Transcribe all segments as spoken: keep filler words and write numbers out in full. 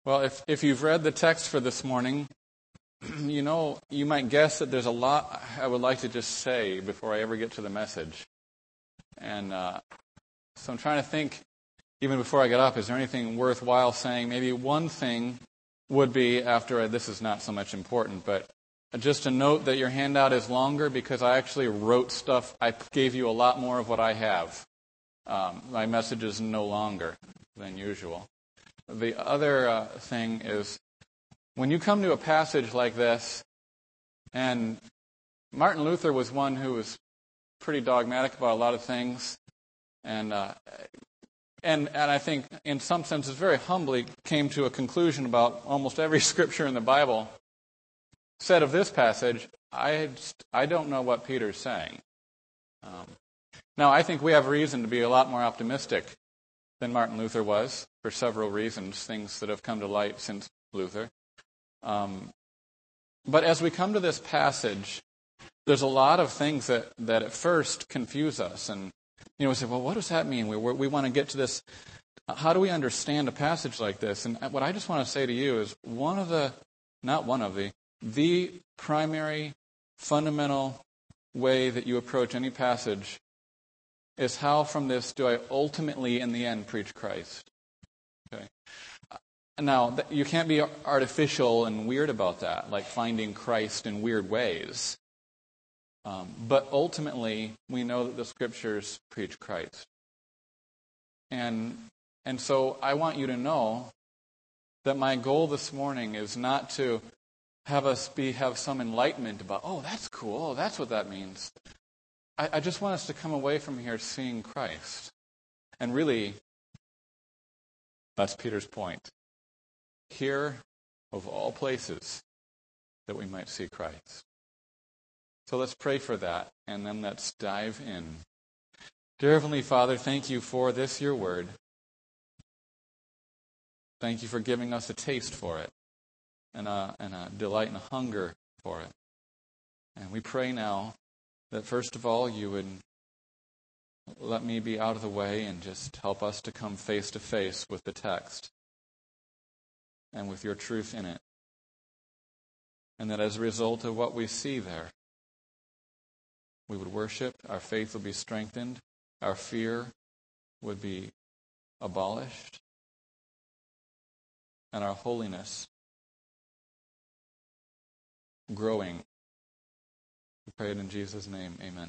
Well, if, if you've read the text for this morning, you know, you might guess that there's a lot I would like to just say before I ever get to the message. And uh, so I'm trying to think, even before I get up, is there anything worthwhile saying? Maybe one thing would be, after I, this is not so much important, but just a note that your handout is longer because I actually wrote stuff. I gave you a lot more of what I have. Um, my message is no longer than usual. The other uh, thing is, when you come to a passage like this, and Martin Luther was one who was pretty dogmatic about a lot of things, and uh, and and I think in some senses very humbly came to a conclusion about almost every scripture in the Bible. Said of this passage, I just, I don't know what Peter's saying. Um, now, I think we have reason to be a lot more optimistic than Martin Luther was, for several reasons, things that have come to light since Luther. Um, but as we come to this passage, there's a lot of things that, that at first confuse us. And, you know, we say, well, what does that mean? We, we want to get to this. How do we understand a passage like this? And what I just want to say to you is one of the, not one of the, the primary, fundamental way that you approach any passage is how from this do I ultimately, in the end, preach Christ. Okay. Now, you can't be artificial and weird about that, like finding Christ in weird ways. Um, but ultimately, we know that the Scriptures preach Christ. And and so I want you to know that my goal this morning is not to have us be have some enlightenment about, oh, that's cool, oh, that's what that means. I, I just want us to come away from here seeing Christ. And really, that's Peter's point. Here, of all places, that we might see Christ. So let's pray for that, and then let's dive in. Dear Heavenly Father, thank you for this, your word. Thank you for giving us a taste for it, and a, and a delight and a hunger for it. And we pray now that, first of all, you would let me be out of the way and just help us to come face to face with the text and with your truth in it. And that as a result of what we see there, we would worship, our faith would be strengthened, our fear would be abolished, and our holiness growing. We pray it in Jesus' name. Amen.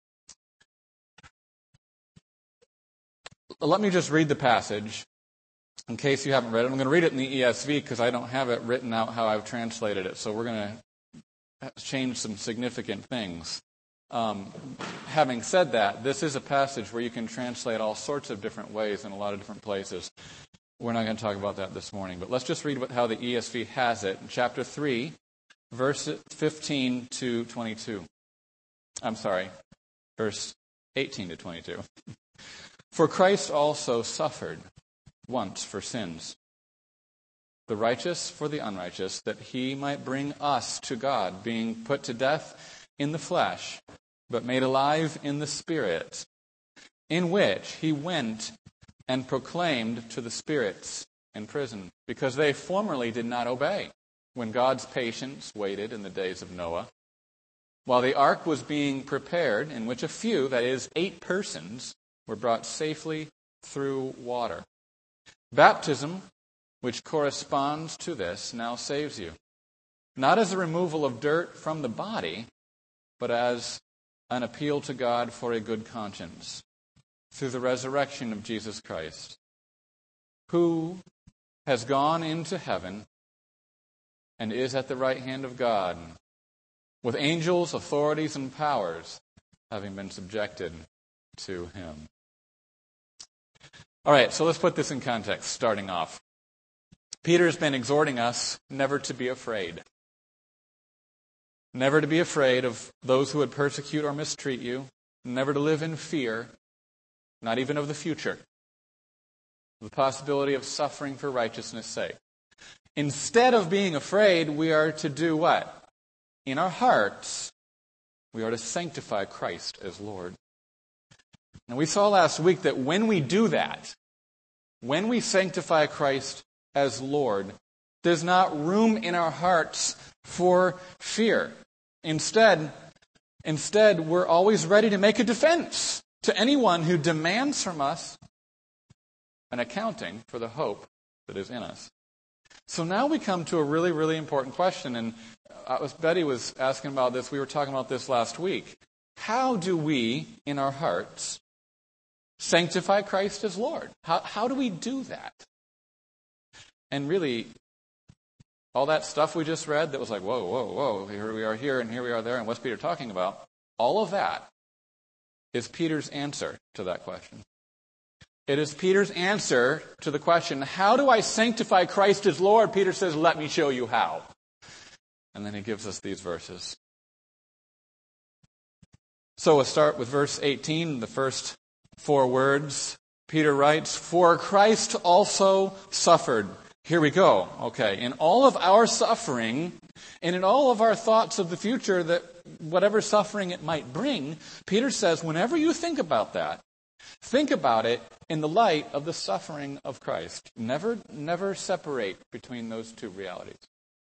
Let me just read the passage in case you haven't read it. I'm going to read it in the E S V because I don't have it written out how I've translated it. So we're going to change some significant things. Um, having said that, this is a passage where you can translate all sorts of different ways in a lot of different places. We're not going to talk about that this morning, but let's just read what, how the E S V has it. In chapter three, verse fifteen to twenty-two. I'm sorry, verse eighteen to twenty-two. For Christ also suffered once for sins, the righteous for the unrighteous, that he might bring us to God, being put to death in the flesh, but made alive in the Spirit, in which he went and proclaimed to the spirits in prison, because they formerly did not obey, when God's patience waited in the days of Noah, while the ark was being prepared, in which a few, that is, eight persons, were brought safely through water. Baptism, which corresponds to this, now saves you, not as a removal of dirt from the body, but as an appeal to God for a good conscience, through the resurrection of Jesus Christ, who has gone into heaven and is at the right hand of God, with angels, authorities, and powers having been subjected to him. All right, so let's put this in context, starting off. Peter's been exhorting us never to be afraid. Never to be afraid of those who would persecute or mistreat you. Never to live in fear, not even of the future. The possibility of suffering for righteousness' sake. Instead of being afraid, we are to do what? In our hearts, we are to sanctify Christ as Lord. And we saw last week that when we do that, when we sanctify Christ as Lord, there's not room in our hearts for fear. Instead, instead, we're always ready to make a defense to anyone who demands from us an accounting for the hope that is in us. So now we come to a really, really important question, and uh, was, Betty was asking about this. We were talking about this last week. How do we, in our hearts, sanctify Christ as Lord? How, how do we do that? And really, all that stuff we just read that was like, whoa, whoa, whoa, here we are here and here we are there, and what's Peter talking about? All of that is Peter's answer to that question. It is Peter's answer to the question, how do I sanctify Christ as Lord? Peter says, let me show you how. And then he gives us these verses. So we'll start with verse eighteen, the first four words. Peter writes, for Christ also suffered. Here we go. Okay. In all of our suffering, and in all of our thoughts of the future, that whatever suffering it might bring, Peter says, whenever you think about that, think about it in the light of the suffering of Christ. Never, never separate between those two realities.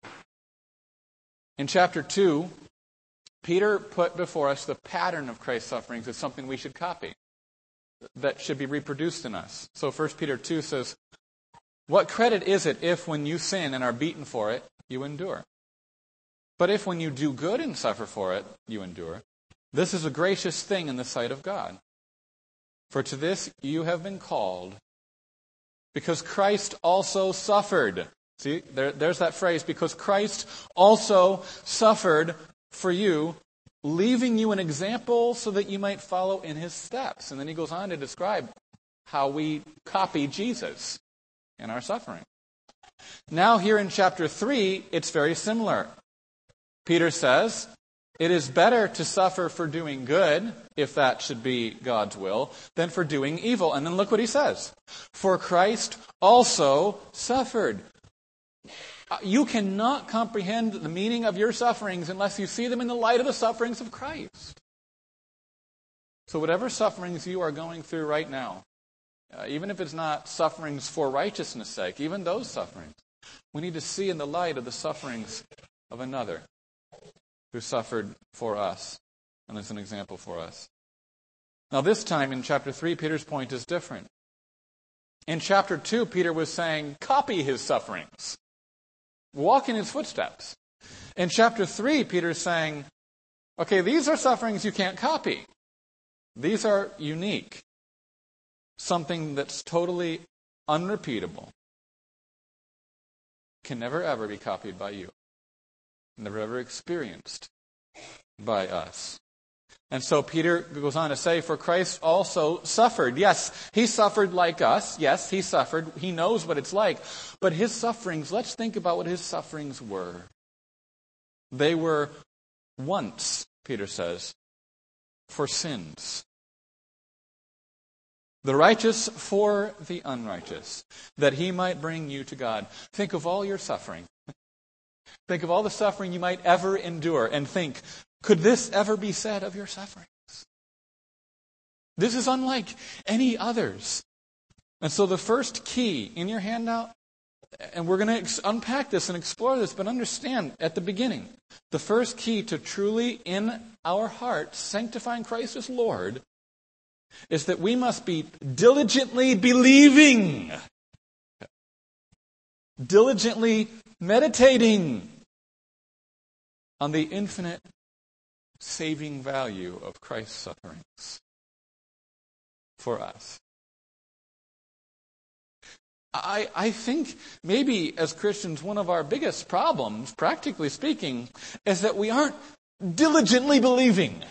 In chapter two, Peter put before us the pattern of Christ's sufferings as something we should copy, that should be reproduced in us. So First Peter two says, what credit is it if when you sin and are beaten for it, you endure? But if when you do good and suffer for it, you endure, this is a gracious thing in the sight of God. For to this you have been called, because Christ also suffered. See, there, there's that phrase, because Christ also suffered for you, leaving you an example so that you might follow in his steps. And then he goes on to describe how we copy Jesus in our suffering. Now here in chapter three, it's very similar. Peter says, it is better to suffer for doing good, if that should be God's will, than for doing evil. And then look what he says. For Christ also suffered. You cannot comprehend the meaning of your sufferings unless you see them in the light of the sufferings of Christ. So whatever sufferings you are going through right now, uh, even if it's not sufferings for righteousness' sake, even those sufferings, we need to see in the light of the sufferings of another who suffered for us and is an example for us. Now this time in chapter three, Peter's point is different. In chapter two, Peter was saying, copy his sufferings. Walk in his footsteps. In chapter three, Peter's saying, okay, these are sufferings you can't copy. These are unique. Something that's totally unrepeatable. Can never ever be copied by you. Never ever experienced by us. And so Peter goes on to say, for Christ also suffered. Yes, he suffered like us. Yes, he suffered. He knows what it's like. But his sufferings, let's think about what his sufferings were. They were once, Peter says, for sins. The righteous for the unrighteous, that he might bring you to God. Think of all your suffering. Think of all the suffering you might ever endure and think, could this ever be said of your sufferings? This is unlike any others. And so the first key in your handout, and we're going to ex- unpack this and explore this, but understand at the beginning, the first key to truly in our hearts sanctifying Christ as Lord is that we must be diligently believing, diligently meditating on the infinite saving value of Christ's sufferings for us. I, I think maybe as Christians, one of our biggest problems, practically speaking, is that we aren't diligently believing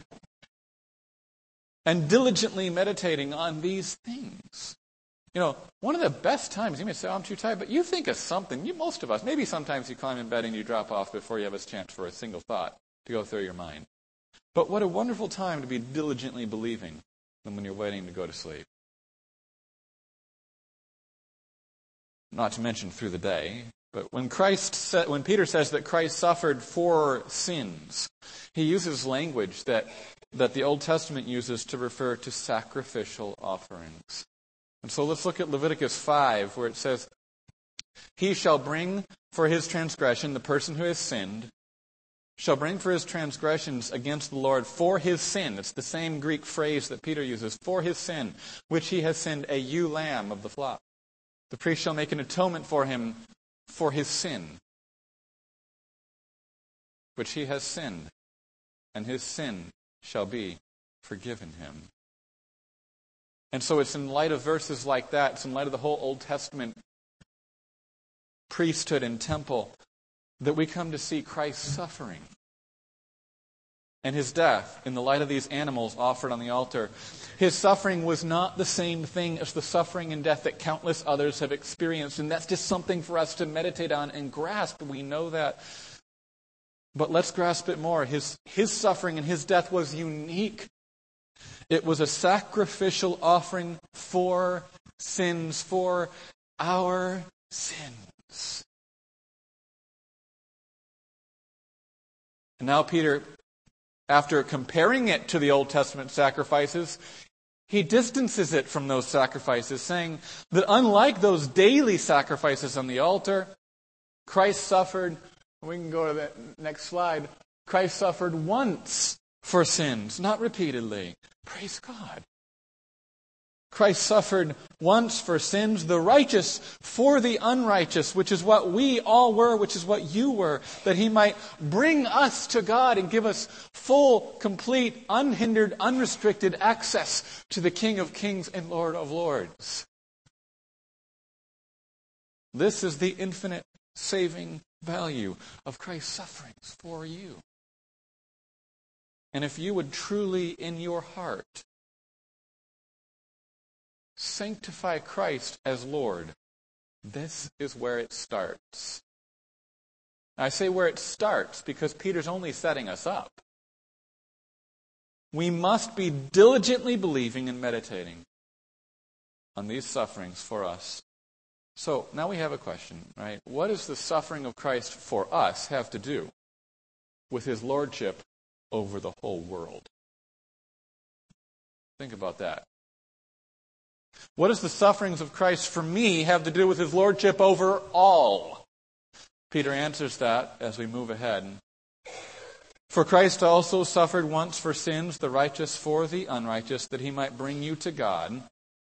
and diligently meditating on these things. You know, one of the best times, you may say, oh, I'm too tired, but you think of something, you, most of us, maybe sometimes you climb in bed and you drop off before you have a chance for a single thought to go through your mind. But what a wonderful time to be diligently believing than when you're waiting to go to sleep. Not to mention through the day, but when Christ said, when Peter says that Christ suffered for sins, he uses language that, that the Old Testament uses to refer to sacrificial offerings. And so let's look at Leviticus five, where it says, he shall bring for his transgression, the person who has sinned, shall bring for his transgressions against the Lord for his sin. It's the same Greek phrase that Peter uses, for his sin, which he has sinned, a ewe lamb of the flock. The priest shall make an atonement for him for his sin, which he has sinned, and his sin shall be forgiven him. And so it's in light of verses like that, it's in light of the whole Old Testament priesthood and temple, that we come to see Christ's suffering and his death in the light of these animals offered on the altar. His suffering was not the same thing as the suffering and death that countless others have experienced, and that's just something for us to meditate on and grasp. We know that. But let's grasp it more. His, his suffering and his death was unique. It was a sacrificial offering for sins, for our sins. And now Peter, after comparing it to the Old Testament sacrifices, he distances it from those sacrifices, saying that unlike those daily sacrifices on the altar, Christ suffered, we can go to the next slide, Christ suffered once for sins, not repeatedly. Praise God. Christ suffered once for sins, the righteous for the unrighteous, which is what we all were, which is what you were, that he might bring us to God and give us full, complete, unhindered, unrestricted access to the King of Kings and Lord of Lords. This is the infinite saving value of Christ's sufferings for you. And if you would truly in your heart sanctify Christ as Lord, this is where it starts. I say where it starts because Peter's only setting us up. We must be diligently believing and meditating on these sufferings for us. So now we have a question, right? What does the suffering of Christ for us have to do with his lordship over the whole world? Think about that. What does the sufferings of Christ for me have to do with his lordship over all? Peter answers that as we move ahead. For Christ also suffered once for sins, the righteous for the unrighteous, that he might bring you to God,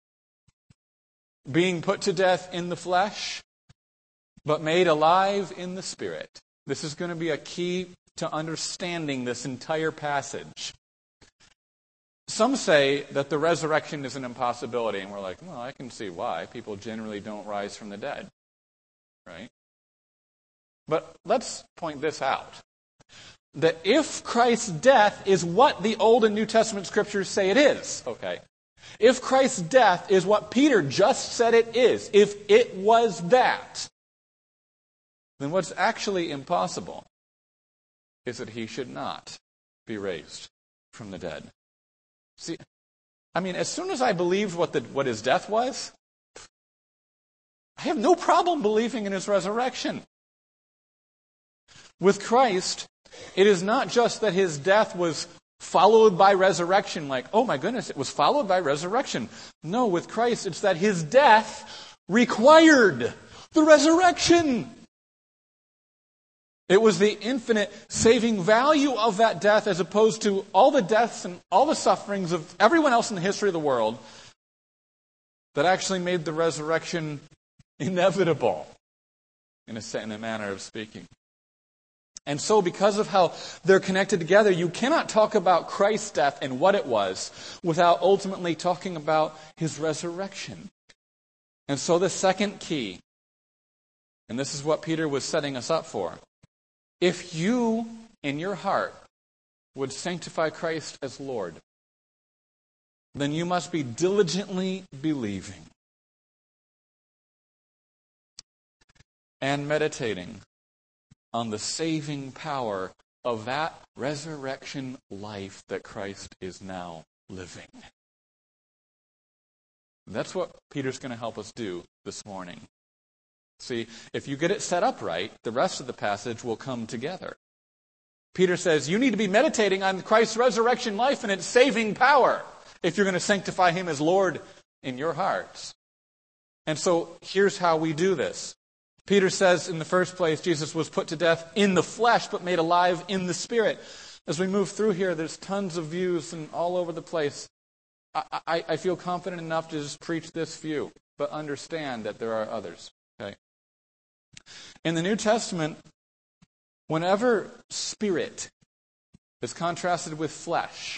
being put to death in the flesh, but made alive in the Spirit. This is going to be a key to understanding this entire passage. Some say that the resurrection is an impossibility, and we're like, well, I can see why. People generally don't rise from the dead, right? But let's point this out. That if Christ's death is what the Old and New Testament scriptures say it is, okay, if Christ's death is what Peter just said it is, if it was that, then what's actually impossible is that he should not be raised from the dead. See, I mean, as soon as I believed what the, what his death was, I have no problem believing in his resurrection. With Christ, it is not just that his death was followed by resurrection, like, oh my goodness, it was followed by resurrection. No, with Christ, it's that his death required the resurrection. It was the infinite saving value of that death as opposed to all the deaths and all the sufferings of everyone else in the history of the world that actually made the resurrection inevitable, in a, in a manner of speaking. And so because of how they're connected together, you cannot talk about Christ's death and what it was without ultimately talking about his resurrection. And so the second key, and this is what Peter was setting us up for, if you, in your heart, would sanctify Christ as Lord, then you must be diligently believing and meditating on the saving power of that resurrection life that Christ is now living. That's what Peter's going to help us do this morning. See, if you get it set up right, the rest of the passage will come together. Peter says you need to be meditating on Christ's resurrection life and its saving power if you're going to sanctify him as Lord in your hearts. And so here's how we do this. Peter says in the first place, Jesus was put to death in the flesh, but made alive in the Spirit. As we move through here, there's tons of views and all over the place. I, I, I feel confident enough to just preach this view, but understand that there are others. Okay. In the New Testament, whenever spirit is contrasted with flesh,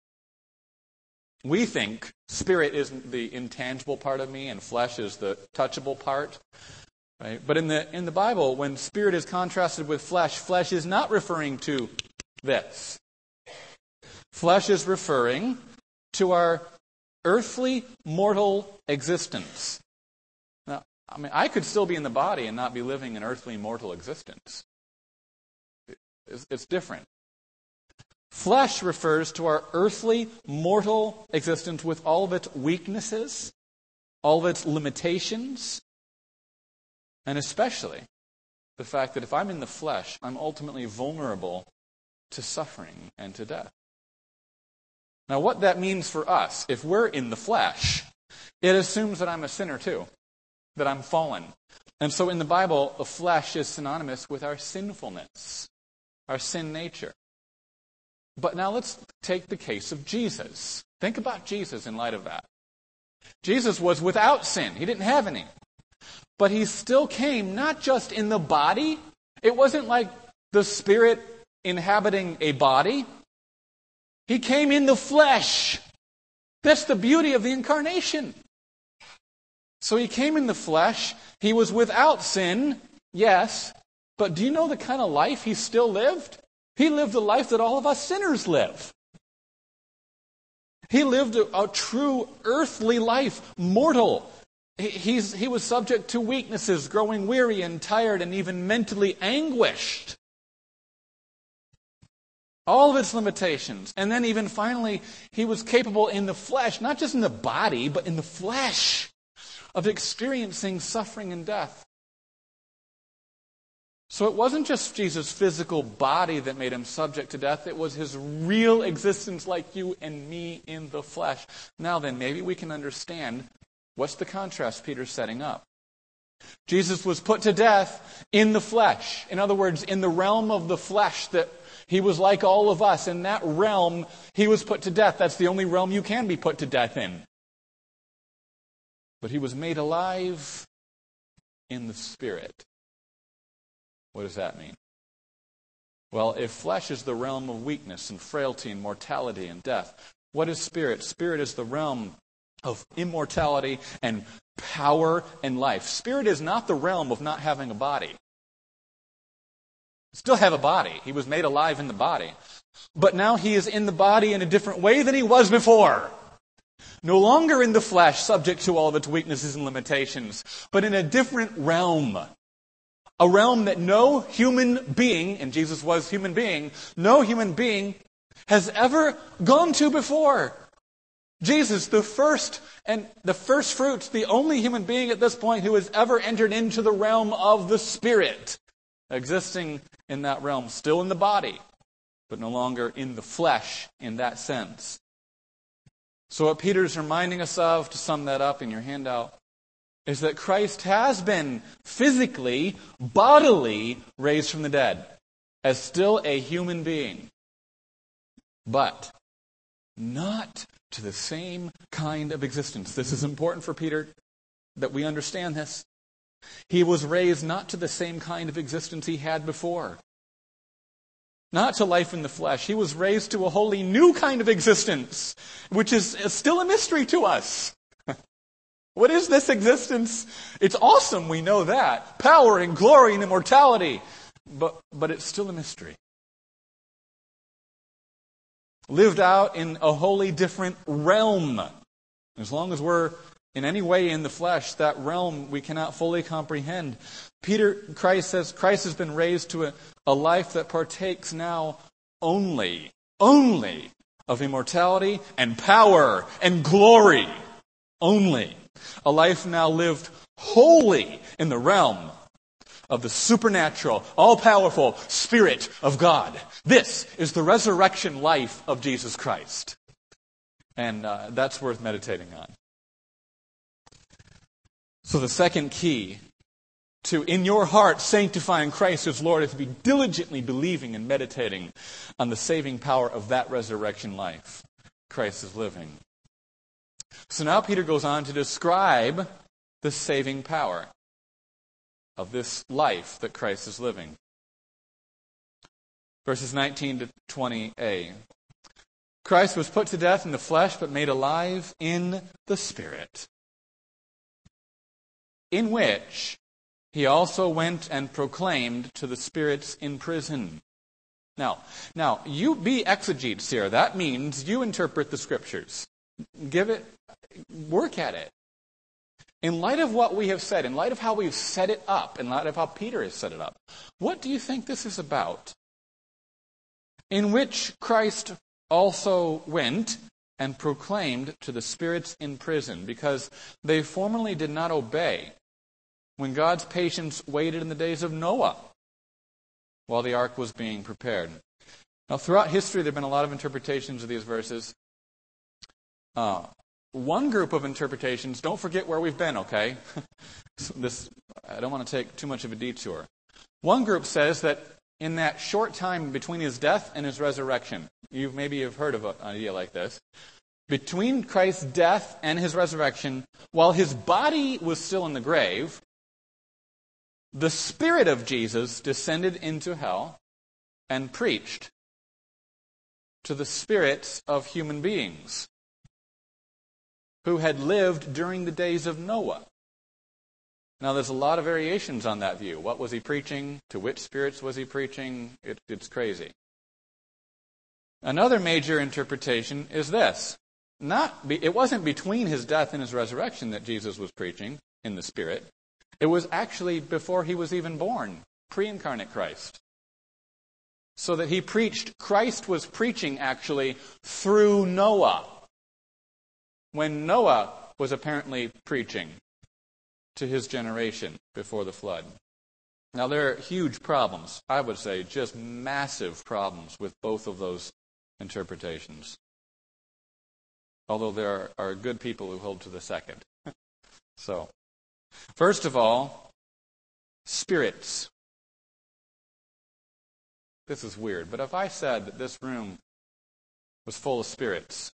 we think spirit is the intangible part of me and flesh is the touchable part. Right? But in the in the Bible, when spirit is contrasted with flesh, flesh is not referring to this. Flesh is referring to our earthly, mortal existence. Now, I mean, I could still be in the body and not be living an earthly, mortal existence. It's, it's different. Flesh refers to our earthly, mortal existence with all of its weaknesses, all of its limitations, and especially the fact that if I'm in the flesh, I'm ultimately vulnerable to suffering and to death. Now, what that means for us, if we're in the flesh, it assumes that I'm a sinner too, that I'm fallen. And so in the Bible, the flesh is synonymous with our sinfulness, our sin nature. But now let's take the case of Jesus. Think about Jesus in light of that. Jesus was without sin. He didn't have any. But he still came not just in the body. It wasn't like the Spirit inhabiting a body. He came in the flesh. That's the beauty of the incarnation. So he came in the flesh. He was without sin, yes. But do you know the kind of life he still lived? He lived the life that all of us sinners live. He lived a, a true earthly life, mortal. He, he's, he was subject to weaknesses, growing weary and tired and even mentally anguished. All of its limitations. And then even finally, he was capable in the flesh, not just in the body, but in the flesh, of experiencing suffering and death. So it wasn't just Jesus' physical body that made him subject to death. It was his real existence like you and me in the flesh. Now then, maybe we can understand what's the contrast Peter's setting up. Jesus was put to death in the flesh. In other words, in the realm of the flesh, that he was like all of us. In that realm, he was put to death. That's the only realm you can be put to death in. But he was made alive in the Spirit. What does that mean? Well, if flesh is the realm of weakness and frailty and mortality and death, what is spirit? Spirit is the realm of immortality and power and life. Spirit is not the realm of not having a body. Still have a body. He was made alive in the body. But now he is in the body in a different way than he was before. No longer in the flesh, subject to all of its weaknesses and limitations, but in a different realm. A realm that no human being, and Jesus was human being, no human being has ever gone to before. Jesus, the first and the first fruits, the only human being at this point who has ever entered into the realm of the Spirit, existing in that realm, still in the body, but no longer in the flesh in that sense. So what Peter's reminding us of, to sum that up in your handout, is that Christ has been physically, bodily raised from the dead as still a human being. But not to the same kind of existence. This is important for Peter that we understand this. He was raised not to the same kind of existence he had before. Not to life in the flesh. He was raised to a wholly new kind of existence, which is still a mystery to us. What is this existence? It's awesome, we know that. Power and glory and immortality. But, but it's still a mystery. Lived out in a wholly different realm. As long as we're in any way in the flesh, that realm we cannot fully comprehend. Peter, Christ says, Christ has been raised to a, a life that partakes now only, only of immortality and power and glory. Only. A life now lived wholly in the realm of the supernatural, all-powerful Spirit of God. This is the resurrection life of Jesus Christ. And uh, that's worth meditating on. So the second key to, in your heart, sanctifying Christ as Lord, is to be diligently believing and meditating on the saving power of that resurrection life Christ is living. So now Peter goes on to describe the saving power of this life that Christ is living. Verses nineteen to twenty a. Christ was put to death in the flesh, but made alive in the Spirit, in which he also went and proclaimed to the spirits in prison. Now, now you be exegetes here. That means you interpret the Scriptures. Give it, work at it. In light of what we have said, in light of how we've set it up, in light of how Peter has set it up, what do you think this is about? In which Christ also went and proclaimed to the spirits in prison, because they formerly did not obey when God's patience waited in the days of Noah while the ark was being prepared. Now, throughout history, there have been a lot of interpretations of these verses. Uh, one group of interpretations, don't forget where we've been, okay? this I don't want to take too much of a detour. One group says that in that short time between his death and his resurrection, you maybe have heard of an idea like this, between Christ's death and his resurrection, while his body was still in the grave, the Spirit of Jesus descended into hell and preached to the spirits of human beings who had lived during the days of Noah. Now, there's a lot of variations on that view. What was he preaching? To which spirits was he preaching? It, it's crazy. Another major interpretation is this. Not be, it wasn't between his death and his resurrection that Jesus was preaching in the Spirit. It was actually before he was even born, pre-incarnate Christ. So that he preached, Christ was preaching actually through Noah, when Noah was apparently preaching to his generation before the flood. Now, there are huge problems, I would say, just massive problems with both of those interpretations. Although there are, are good people who hold to the second. So, first of all, spirits. This is weird, but if I said that this room was full of spirits,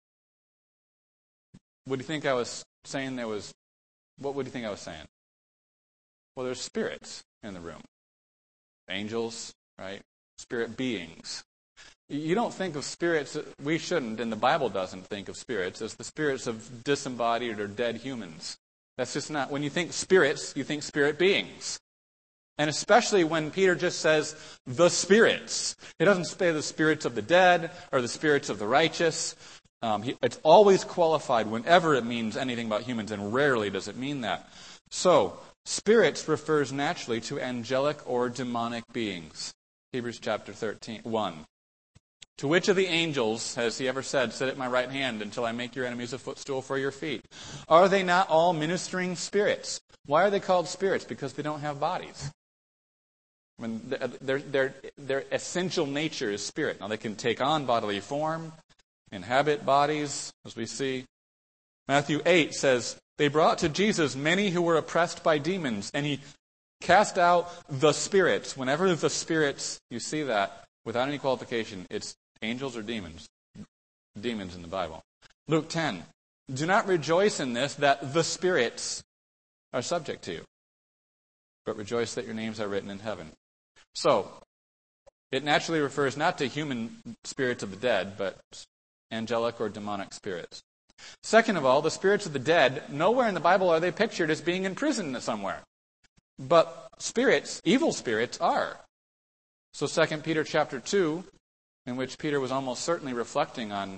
would you think I was saying there was, what would you think I was saying? Well, there's spirits in the room. Angels, right? Spirit beings. You don't think of spirits, we shouldn't, and the Bible doesn't think of spirits as the spirits of disembodied or dead humans. That's just not, when you think spirits, you think spirit beings. And especially when Peter just says, the spirits. He doesn't say the spirits of the dead or the spirits of the righteous. Um, he, it's always qualified whenever it means anything about humans, and rarely does it mean that. So, spirits refers naturally to angelic or demonic beings. Hebrews chapter thirteen, one. To which of the angels has he ever said, sit at my right hand until I make your enemies a footstool for your feet? Are they not all ministering spirits? Why are they called spirits? Because they don't have bodies. I mean, their, their, their essential nature is spirit. Now, they can take on bodily form, inhabit bodies, as we see. Matthew eight says, they brought to Jesus many who were oppressed by demons, and he cast out the spirits. Whenever the spirits, you see that, without any qualification, it's angels or demons. Demons in the Bible. Luke ten, do not rejoice in this, that the spirits are subject to you, but rejoice that your names are written in heaven. So, it naturally refers not to human spirits of the dead, but angelic or demonic spirits. Second of all, the spirits of the dead, nowhere in the Bible are they pictured as being in prison somewhere. But spirits, evil spirits, are. So Second Peter chapter two, in which Peter was almost certainly reflecting on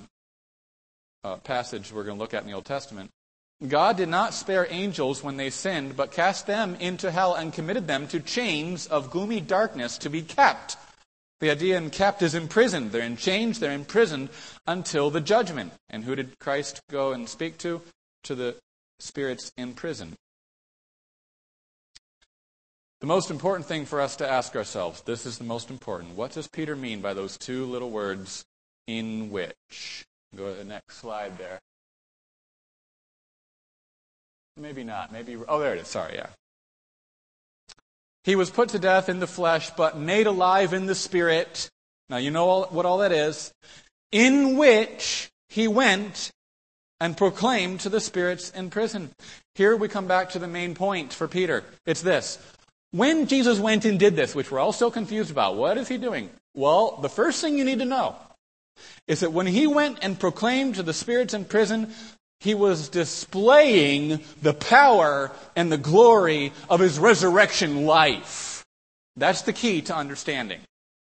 a passage we're going to look at in the Old Testament, God did not spare angels when they sinned, but cast them into hell and committed them to chains of gloomy darkness to be kept. The idea in kept is imprisoned. They're in chains, they're imprisoned until the judgment. And who did Christ go and speak to? To the spirits in prison. The most important thing for us to ask ourselves, this is the most important. What does Peter mean by those two little words, in which? Go to the next slide there. Maybe not. Maybe, oh, there it is. Sorry, yeah. He was put to death in the flesh, but made alive in the Spirit. Now you know all, what all that is. In which he went and proclaimed to the spirits in prison. Here we come back to the main point for Peter. It's this. When Jesus went and did this, which we're all so confused about, what is he doing? Well, the first thing you need to know is that when he went and proclaimed to the spirits in prison, he was displaying the power and the glory of his resurrection life. That's the key to understanding.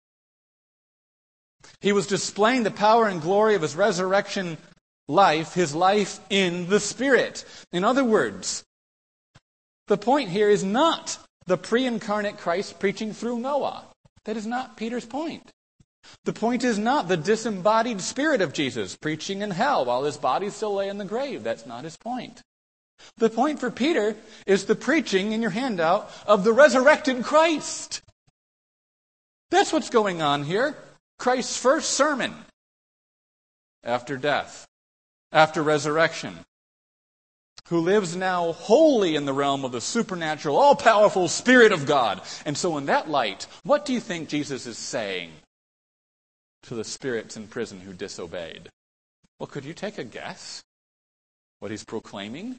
He was displaying the power and glory of his resurrection life, his life in the Spirit. In other words, the point here is not the pre-incarnate Christ preaching through Noah. That is not Peter's point. The point is not the disembodied Spirit of Jesus preaching in hell while his body still lay in the grave. That's not his point. The point for Peter is the preaching in your handout of the resurrected Christ. That's what's going on here. Christ's first sermon after death, after resurrection, who lives now wholly in the realm of the supernatural, all-powerful Spirit of God. And so in that light, what do you think Jesus is saying to the spirits in prison who disobeyed? Well, could you take a guess what he's proclaiming?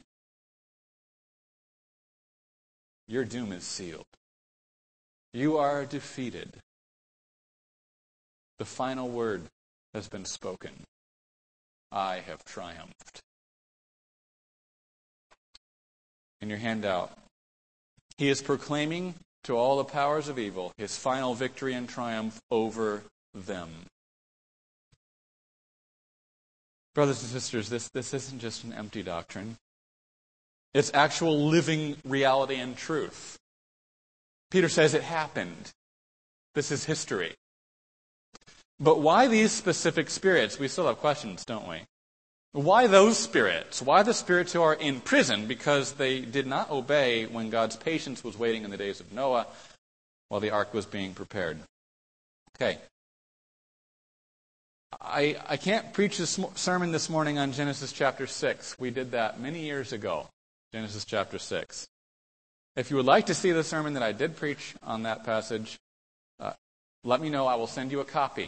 Your doom is sealed. You are defeated. The final word has been spoken. I have triumphed. In your handout, he is proclaiming to all the powers of evil his final victory and triumph over them. Brothers and sisters, this, this isn't just an empty doctrine. It's actual living reality and truth. Peter says it happened. This is history. But why these specific spirits? We still have questions, don't we? Why those spirits? Why the spirits who are in prison? Because they did not obey when God's patience was waiting in the days of Noah while the ark was being prepared. Okay. I, I can't preach this sermon this morning on Genesis chapter six. We did that many years ago, Genesis chapter six. If you would like to see the sermon that I did preach on that passage, uh, let me know. I will send you a copy.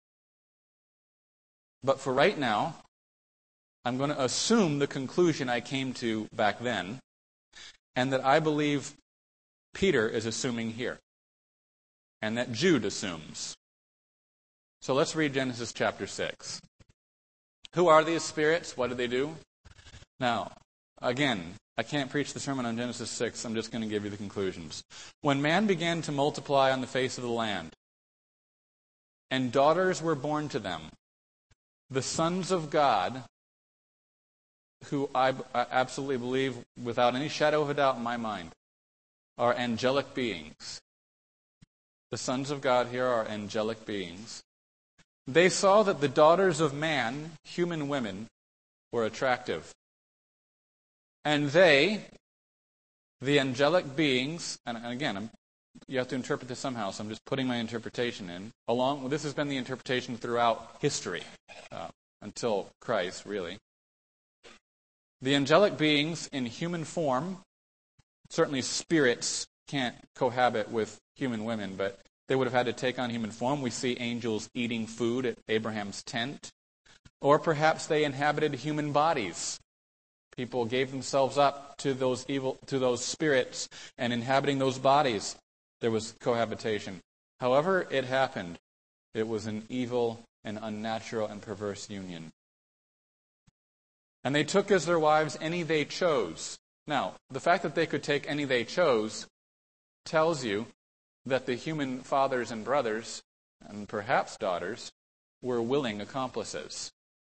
But for right now, I'm going to assume the conclusion I came to back then, and that I believe Peter is assuming here, and that Jude assumes. So let's read Genesis chapter six. Who are these spirits? What do they do? Now, again, I can't preach the sermon on Genesis six. I'm just going to give you the conclusions. When man began to multiply on the face of the land, and daughters were born to them, the sons of God, who I absolutely believe, without any shadow of a doubt in my mind, are angelic beings. The sons of God here are angelic beings. They saw that the daughters of man, human women, were attractive. And they, the angelic beings, and again, I'm, you have to interpret this somehow, so I'm just putting my interpretation in. Along, well, this has been the interpretation throughout history, uh, until Christ, really. The angelic beings in human form, certainly spirits can't cohabit with human women, but they would have had to take on human form. We see angels eating food at Abraham's tent. Or perhaps they inhabited human bodies. People gave themselves up to those evil, to those spirits, and inhabiting those bodies, there was cohabitation. However it happened, it was an evil and unnatural and perverse union. And they took as their wives any they chose. Now, the fact that they could take any they chose tells you that the human fathers and brothers, and perhaps daughters, were willing accomplices.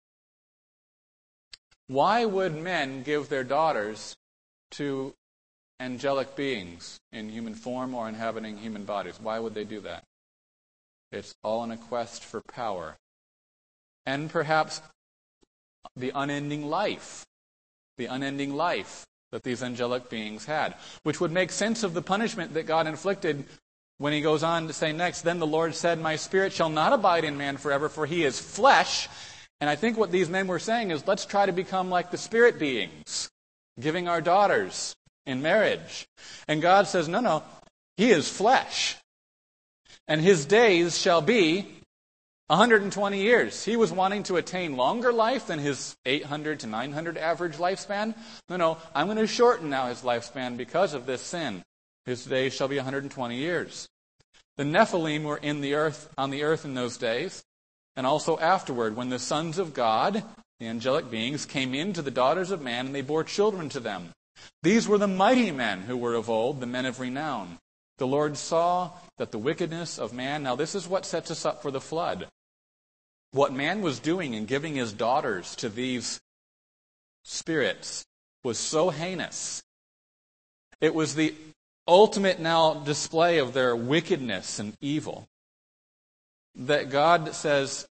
Why would men give their daughters to angelic beings in human form or inhabiting human bodies? Why would they do that? It's all in a quest for power. And perhaps the unending life. The unending life that these angelic beings had. Which would make sense of the punishment that God inflicted when he goes on to say next, "Then the Lord said, my spirit shall not abide in man forever, for he is flesh." And I think what these men were saying is, let's try to become like the spirit beings, giving our daughters in marriage. And God says, no, no, He is flesh. And his days shall be one hundred twenty years. He was wanting to attain longer life than his eight hundred to nine hundred average lifespan. No, no, I'm going to shorten now his lifespan because of this sin. His days shall be one hundred twenty years. The Nephilim were in the earth, on the earth in those days, and also afterward, when the sons of God, the angelic beings, came into the daughters of man, and they bore children to them. These were the mighty men who were of old, the men of renown. The Lord saw that the wickedness of man, now this is what sets us up for the flood. What man was doing in giving his daughters to these spirits was so heinous. It was the ultimate now display of their wickedness and evil that God says,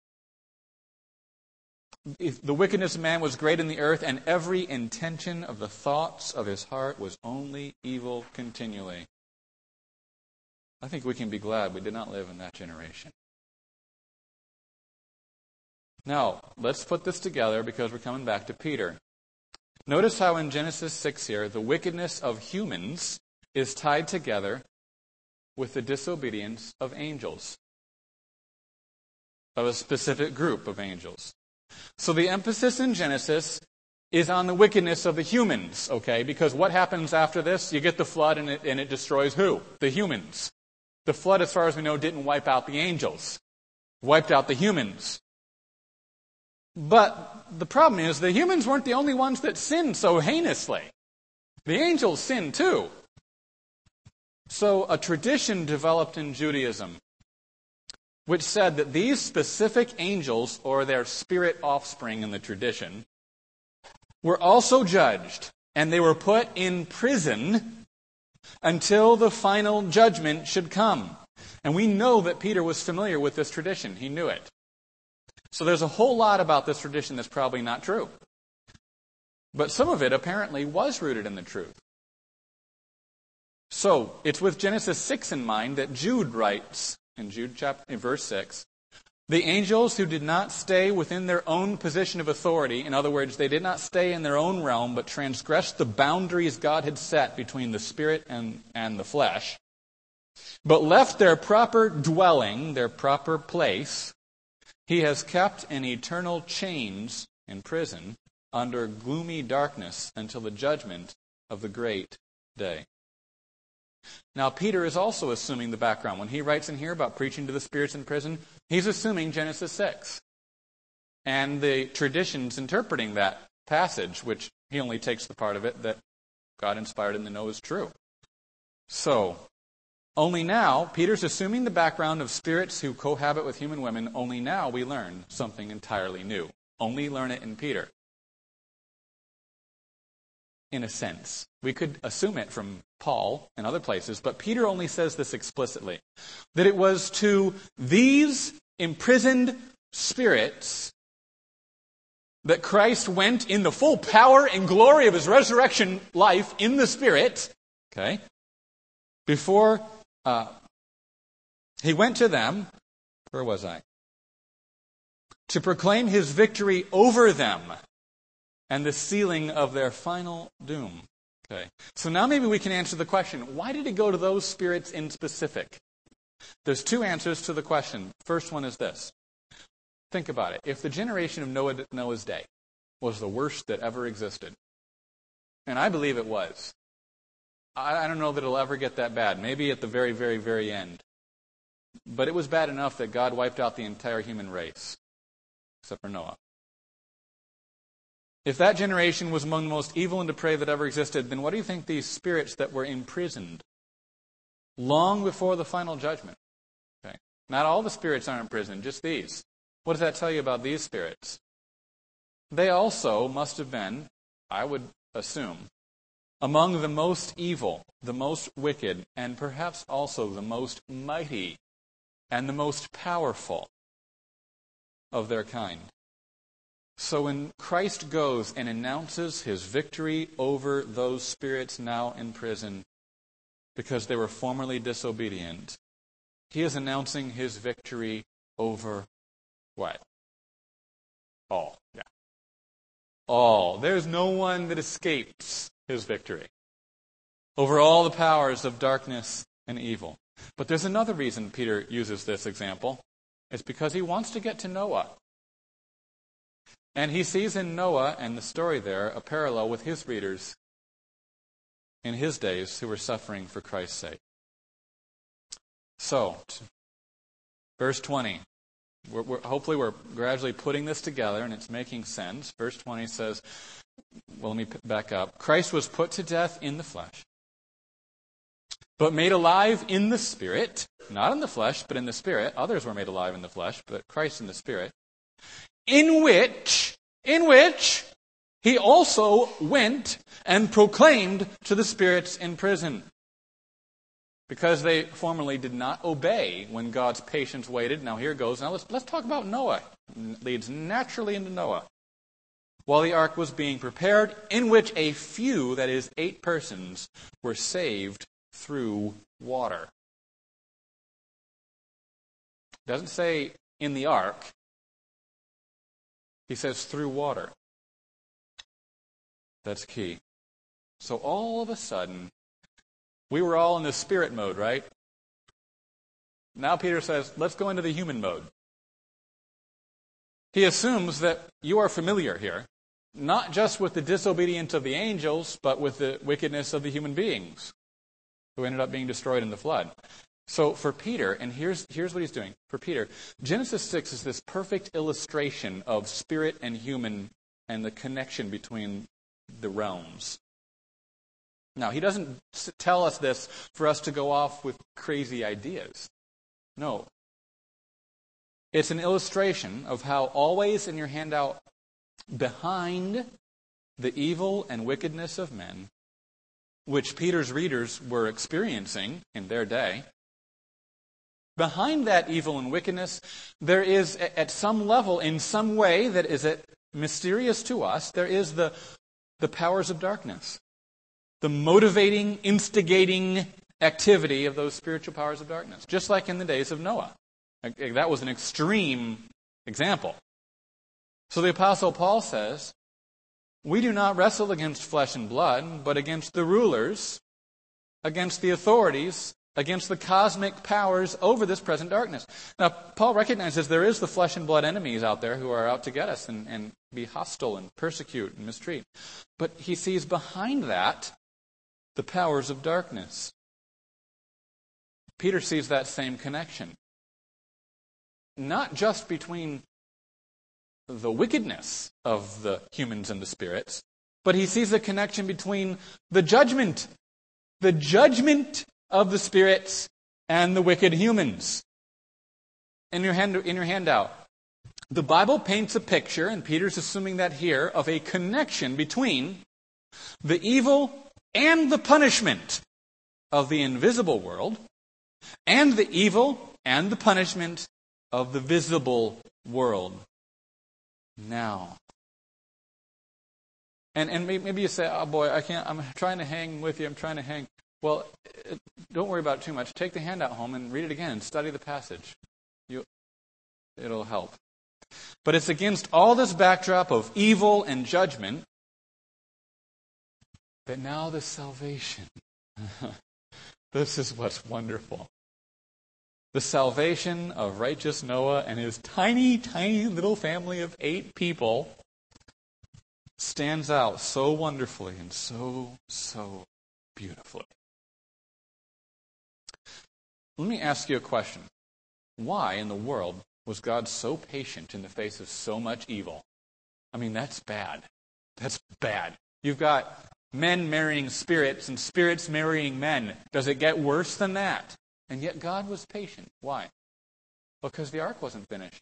if the wickedness of man was great in the earth, and every intention of the thoughts of his heart was only evil continually. I think we can be glad we did not live in that generation. Now, let's put this together because we're coming back to Peter. Notice how in Genesis six here, the wickedness of humans is tied together with the disobedience of angels, of a specific group of angels. So the emphasis in Genesis is on the wickedness of the humans, okay? Because what happens after this? You get the flood and it, and it destroys who? The humans. The flood, as far as we know, didn't wipe out the angels. It wiped out the humans. But the problem is the humans weren't the only ones that sinned so heinously. The angels sinned too. So a tradition developed in Judaism which said that these specific angels, or their spirit offspring in the tradition, were also judged, and they were put in prison until the final judgment should come. And we know that Peter was familiar with this tradition. He knew it. So there's a whole lot about this tradition that's probably not true. But some of it apparently was rooted in the truth. So it's with Genesis six in mind that Jude writes, in Jude chapter, in verse six, the angels who did not stay within their own position of authority, in other words, they did not stay in their own realm, but transgressed the boundaries God had set between the spirit and, and the flesh, but left their proper dwelling, their proper place, he has kept in eternal chains in prison under gloomy darkness until the judgment of the great day. Now, Peter is also assuming the background. When he writes in here about preaching to the spirits in prison, he's assuming Genesis six. And the traditions interpreting that passage, which he only takes the part of it that God inspired him to know is true. So, only now, Peter's assuming the background of spirits who cohabit with human women, only now we learn something entirely new. Only learn it in Peter. In a sense. We could assume it from Paul and other places, but Peter only says this explicitly. That it was to these imprisoned spirits that Christ went in the full power and glory of his resurrection life in the Spirit, okay, before uh, he went to them, where was I? To proclaim his victory over them and the sealing of their final doom. Okay. So now maybe we can answer the question, why did he go to those spirits in specific? There's two answers to the question. First one is this. Think about it. If the generation of Noah, Noah's day was the worst that ever existed, and I believe it was, I, I don't know that it'll ever get that bad. Maybe at the very, very, very end. But it was bad enough that God wiped out the entire human race, except for Noah. If that generation was among the most evil and depraved that ever existed, then what do you think these spirits that were imprisoned long before the final judgment? Okay. Not all the spirits are imprisoned, just these. What does that tell you about these spirits? They also must have been, I would assume, among the most evil, the most wicked, and perhaps also the most mighty and the most powerful of their kind. So when Christ goes and announces his victory over those spirits now in prison because they were formerly disobedient, he is announcing his victory over what? All. Yeah. All. There's no one that escapes his victory over all the powers of darkness and evil. But there's another reason Peter uses this example. It's because he wants to get to Noah. And he sees in Noah and the story there a parallel with his readers in his days who were suffering for Christ's sake. So, verse twenty. We're, we're, hopefully we're gradually putting this together and it's making sense. Verse twenty says, well, let me back up. Christ was put to death in the flesh, but made alive in the Spirit. Not in the flesh, but in the Spirit. Others were made alive in the flesh, but Christ in the Spirit. In which, in which, he also went and proclaimed to the spirits in prison, because they formerly did not obey when God's patience waited. Now here goes. Now let's let's talk about Noah. It leads naturally into Noah. While the ark was being prepared, in which a few, that is eight persons, were saved through water. It doesn't say in the ark. He says through water. That's key. So all of a sudden, we were all in the spirit mode, right? Now Peter says, let's go into the human mode. He assumes that you are familiar here, not just with the disobedience of the angels, but with the wickedness of the human beings who ended up being destroyed in the flood. So for Peter, and here's, here's what he's doing. For Peter, Genesis six is this perfect illustration of spirit and human and the connection between the realms. Now, he doesn't tell us this for us to go off with crazy ideas. No. It's an illustration of how always in your handout, behind the evil and wickedness of men, which Peter's readers were experiencing in their day, behind that evil and wickedness, there is, at some level, in some way that is mysterious to us, there is the, the powers of darkness. The motivating, instigating activity of those spiritual powers of darkness. Just like in the days of Noah. That was an extreme example. So the Apostle Paul says, we do not wrestle against flesh and blood, but against the rulers, against the authorities, against the cosmic powers over this present darkness. Now, Paul recognizes there is the flesh and blood enemies out there who are out to get us and, and be hostile and persecute and mistreat. But he sees behind that the powers of darkness. Peter sees that same connection. Not just between the wickedness of the humans and the spirits, but he sees a connection between the judgment, the judgment of the spirits and the wicked humans. In your hand, in your handout, the Bible paints a picture, and Peter's assuming that here, of a connection between the evil and the punishment of the invisible world, and the evil and the punishment of the visible world. Now, and and maybe you say, "Oh boy, I can't. I'm trying to hang with you. I'm trying to hang." Well, don't worry about it too much. Take the handout home and read it again and study the passage. You, it'll help. But it's against all this backdrop of evil and judgment that now the salvation. This is what's wonderful. The salvation of righteous Noah and his tiny, tiny little family of eight people stands out so wonderfully and so, so beautifully. Let me ask you a question. Why in the world was God so patient in the face of so much evil? I mean, that's bad. That's bad. You've got men marrying spirits and spirits marrying men. Does it get worse than that? And yet God was patient. Why? Because the ark wasn't finished.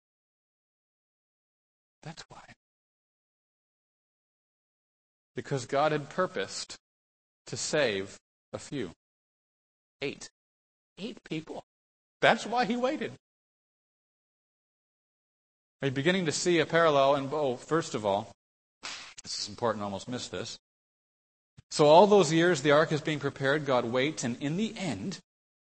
That's why. Because God had purposed to save a few. Eight. Eight people. That's why he waited. Are you beginning to see a parallel? And oh, first of all, this is important, I almost missed this. So all those years the ark is being prepared, God waits, and in the end,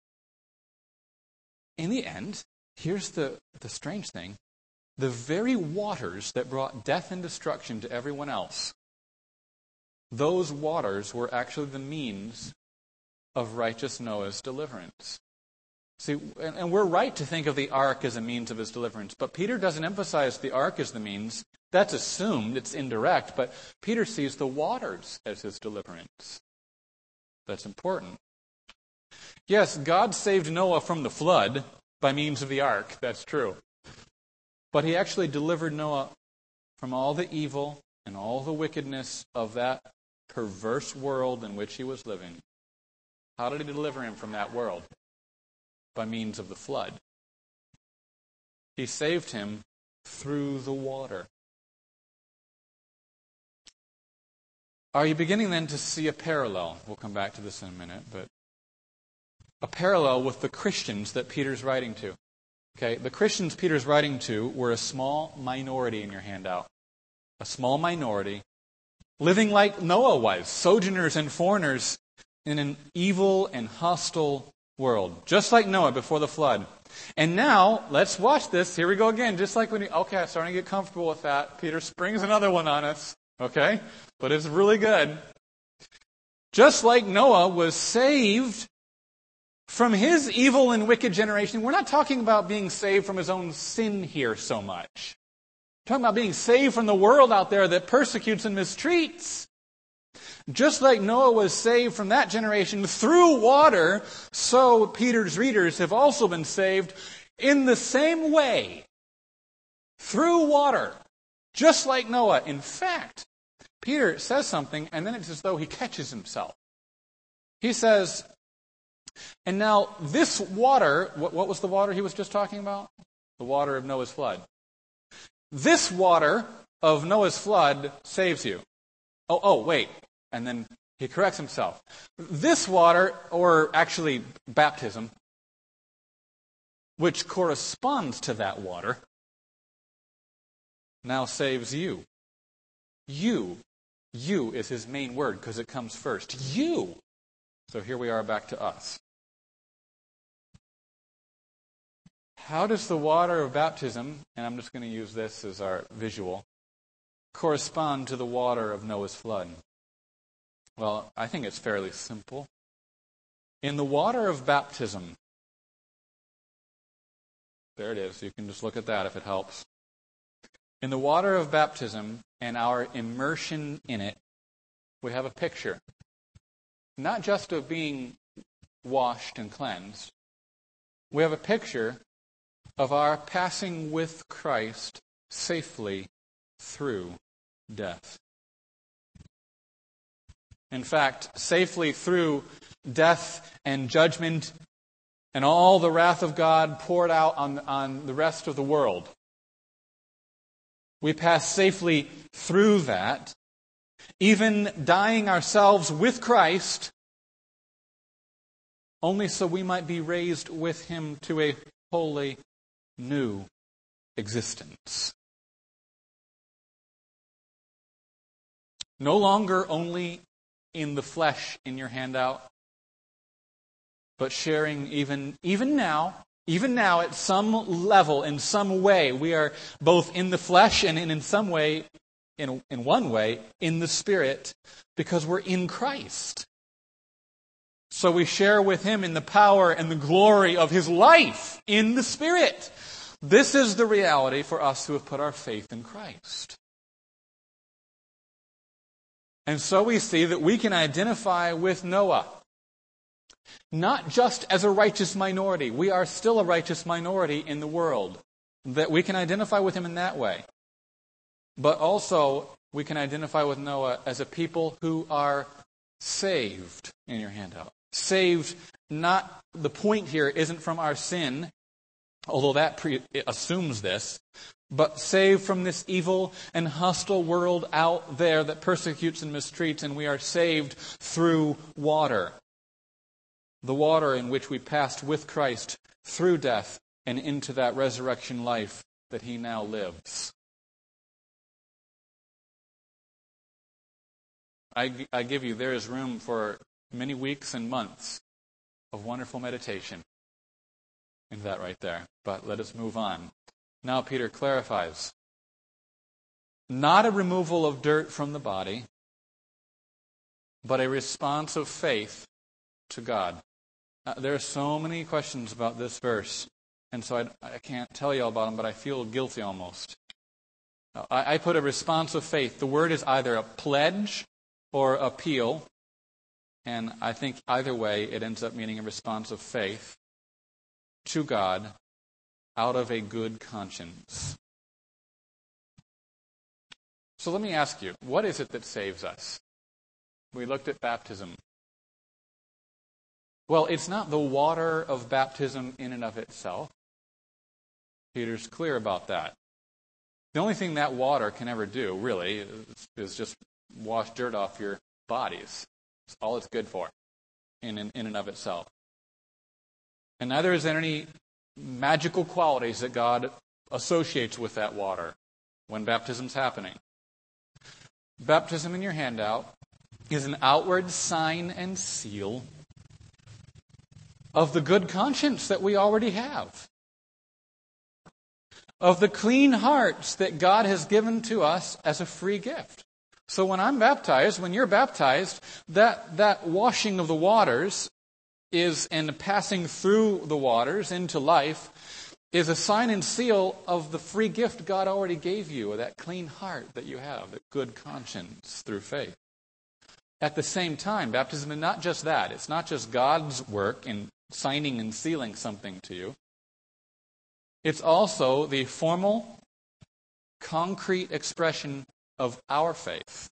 in the end, here's the, the strange thing. The very waters that brought death and destruction to everyone else, those waters were actually the means of righteous Noah's deliverance. See, and, and we're right to think of the ark as a means of his deliverance, but Peter doesn't emphasize the ark as the means. That's assumed, it's indirect, but Peter sees the waters as his deliverance. That's important. Yes, God saved Noah from the flood by means of the ark, that's true. But he actually delivered Noah from all the evil and all the wickedness of that perverse world in which he was living. How did he deliver him from that world? By means of the flood. He saved him through the water. Are you beginning then to see a parallel? We'll come back to this in a minute, but a parallel with the Christians that Peter's writing to. Okay, the Christians Peter's writing to were a small minority in your handout. A small minority, living like Noah was, sojourners and foreigners in an evil and hostile world, just like Noah before the flood. And now, let's watch this. Here we go again. Just like when you, okay, I'm starting to get comfortable with that. Peter springs another one on us. Okay? But it's really good. Just like Noah was saved from his evil and wicked generation. We're not talking about being saved from his own sin here so much. We're talking about being saved from the world out there that persecutes and mistreats. Just like Noah was saved from that generation through water, so Peter's readers have also been saved in the same way. Through water. Just like Noah. In fact, Peter says something, and then it's as though he catches himself. He says, and now this water, what, what was the water he was just talking about? The water of Noah's flood. This water of Noah's flood saves you. Oh, oh, wait. And then he corrects himself. This water, or actually baptism, which corresponds to that water, now saves you. You. You is his main word because it comes first. You. So here we are back to us. How does the water of baptism, and I'm just going to use this as our visual, correspond to the water of Noah's flood? Well, I think it's fairly simple. In the water of baptism, there it is. You can just look at that if it helps. In the water of baptism and our immersion in it, we have a picture. Not just of being washed and cleansed. We have a picture of our passing with Christ safely through death. In fact, safely through death and judgment and all the wrath of God poured out on, on the rest of the world. We pass safely through that, even dying ourselves with Christ, only so we might be raised with him to a holy new existence. No longer only in the flesh in your handout, but sharing even, even now, even now at some level, in some way, we are both in the flesh and in, in some way, in, in one way, in the Spirit, because we're in Christ. So we share with him in the power and the glory of his life in the Spirit. This is the reality for us who have put our faith in Christ. And so we see that we can identify with Noah. Not just as a righteous minority. We are still a righteous minority in the world. That we can identify with him in that way. But also, we can identify with Noah as a people who are saved in your handout. Saved, not, the point here isn't from our sin, although that pre- assumes this, but saved from this evil and hostile world out there that persecutes and mistreats, and we are saved through water. The water in which we passed with Christ through death and into that resurrection life that he now lives. I, I give you, there is room for many weeks and months of wonderful meditation in that right there. But let us move on. Now Peter clarifies. Not a removal of dirt from the body, but a response of faith to God. Uh, there are so many questions about this verse, and so I, I can't tell you all about them, but I feel guilty almost. Uh, I, I put a response of faith. The word is either a pledge or appeal, and I think either way it ends up meaning a response of faith to God out of a good conscience. So let me ask you, what is it that saves us? We looked at baptism. Well, it's not the water of baptism in and of itself. Peter's clear about that. The only thing that water can ever do, really, is, is just wash dirt off your bodies. That's all it's good for in, in, in and of itself. And neither is there any magical qualities that God associates with that water when baptism's happening. Baptism in your handout is an outward sign and seal of the good conscience that we already have, of the clean hearts that God has given to us as a free gift. So when I'm baptized, when you're baptized, that, that washing of the waters is, and passing through the waters into life, is a sign and seal of the free gift God already gave you, that clean heart that you have, that good conscience through faith. At the same time, baptism is not just that. It's not just God's work in signing and sealing something to you. It's also the formal, concrete expression of our faith,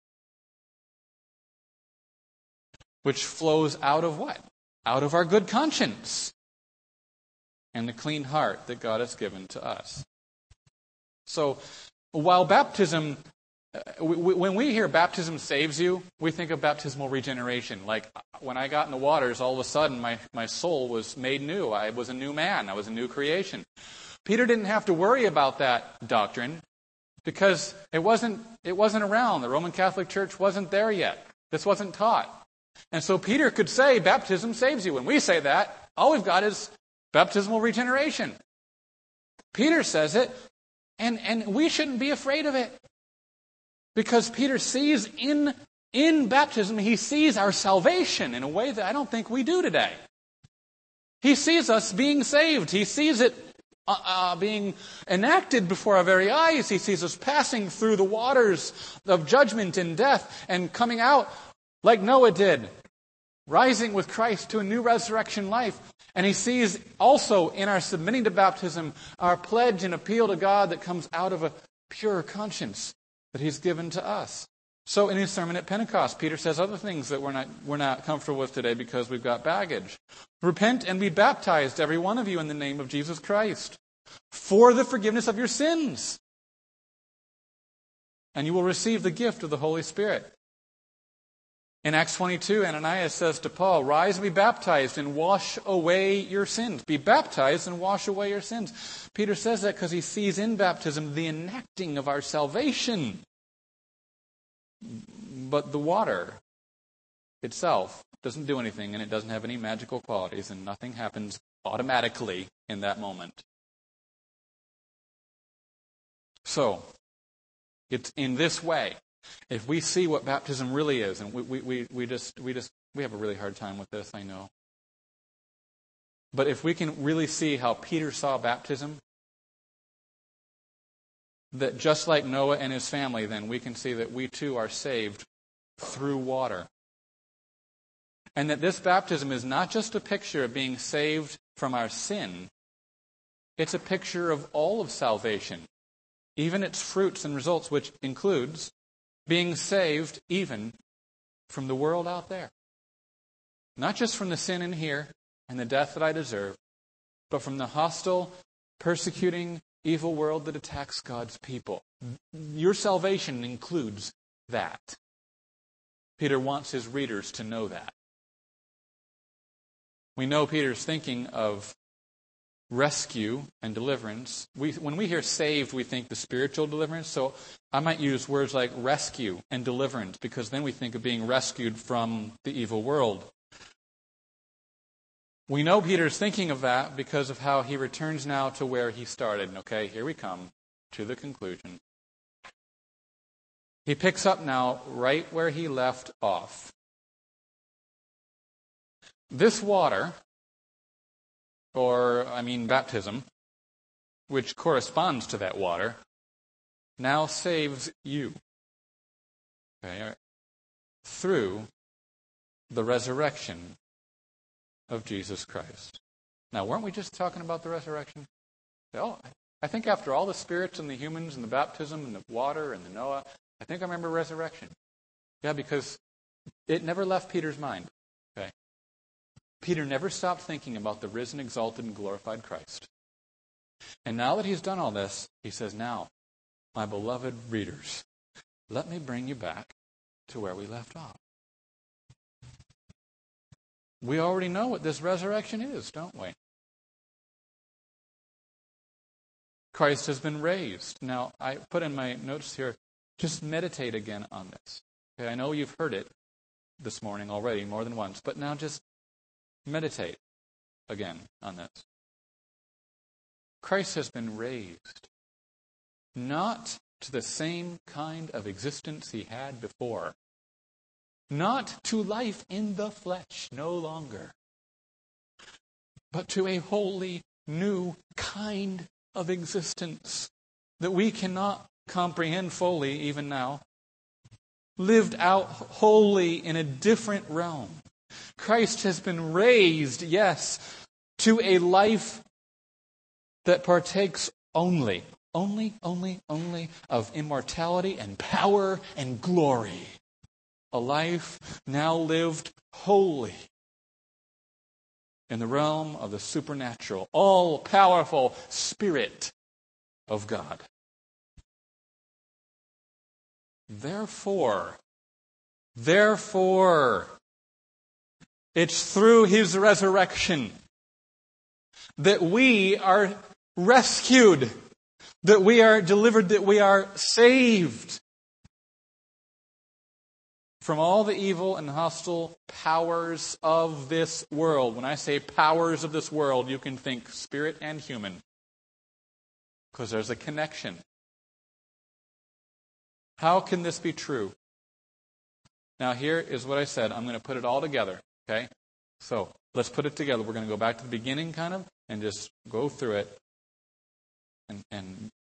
which flows out of what? Out of our good conscience and the clean heart that God has given to us. So, while baptism, when we hear baptism saves you, we think of baptismal regeneration. Like, when I got in the waters, all of a sudden my, my soul was made new. I was a new man. I was a new creation. Peter didn't have to worry about that doctrine because it wasn't, it wasn't around. The Roman Catholic Church wasn't there yet. This wasn't taught. And so Peter could say baptism saves you. When we say that, all we've got is baptismal regeneration. Peter says it, and, and we shouldn't be afraid of it. Because Peter sees in, in baptism, he sees our salvation in a way that I don't think we do today. He sees us being saved. He sees it uh, uh, being enacted before our very eyes. He sees us passing through the waters of judgment and death and coming out like Noah did, rising with Christ to a new resurrection life. And he sees also in our submitting to baptism our pledge and appeal to God that comes out of a pure conscience that he's given to us. So in his sermon at Pentecost, Peter says other things that we're not, we're not comfortable with today because we've got baggage. Repent and be baptized, every one of you, in the name of Jesus Christ, for the forgiveness of your sins. And you will receive the gift of the Holy Spirit. In Acts twenty-two, Ananias says to Paul, rise and be baptized and wash away your sins. Be baptized and wash away your sins. Peter says that because he sees in baptism the enacting of our salvation. But the water itself doesn't do anything, and it doesn't have any magical qualities, and nothing happens automatically in that moment. So, it's in this way. If we see what baptism really is, and we, we, we, we just we just we have a really hard time with this, I know. But if we can really see how Peter saw baptism, that just like Noah and his family, then we can see that we too are saved through water. And that this baptism is not just a picture of being saved from our sin, it's a picture of all of salvation, even its fruits and results, which includes being saved even from the world out there. Not just from the sin in here and the death that I deserve, but from the hostile, persecuting, evil world that attacks God's people. Your salvation includes that. Peter wants his readers to know that. We know Peter's thinking of rescue and deliverance. We, when we hear saved, we think the spiritual deliverance. So I might use words like rescue and deliverance, because then we think of being rescued from the evil world. We know Peter's thinking of that because of how he returns now to where he started. Okay, here we come to the conclusion. He picks up now right where he left off. This water, or I mean baptism, which corresponds to that water, now saves you. Okay, through the resurrection of Jesus Christ. Now, weren't we just talking about the resurrection? Oh, I think after all the spirits and the humans and the baptism and the water and the Noah, I think I remember resurrection. Yeah, because it never left Peter's mind. Okay, Peter never stopped thinking about the risen, exalted, and glorified Christ. And now that he's done all this, he says, now, my beloved readers, let me bring you back to where we left off. We already know what this resurrection is, don't we? Christ has been raised. Now, I put in my notes here, just meditate again on this. Okay, I know you've heard it this morning already more than once, but now just meditate again on this. Christ has been raised, not to the same kind of existence he had before. Not to life in the flesh, no longer, but to a wholly new kind of existence that we cannot comprehend fully even now, lived out wholly in a different realm. Christ has been raised, yes, to a life that partakes only, only, only, only of immortality and power and glory. A life now lived wholly in the realm of the supernatural, all-powerful Spirit of God. Therefore, therefore, it's through His resurrection that we are rescued, that we are delivered, that we are saved from all the evil and hostile powers of this world. When I say powers of this world, you can think spirit and human, because there's a connection. How can this be true? Now, here is what I said. I'm going to put it all together, okay? So, let's put it together. We're going to go back to the beginning, kind of, and just go through it. And, and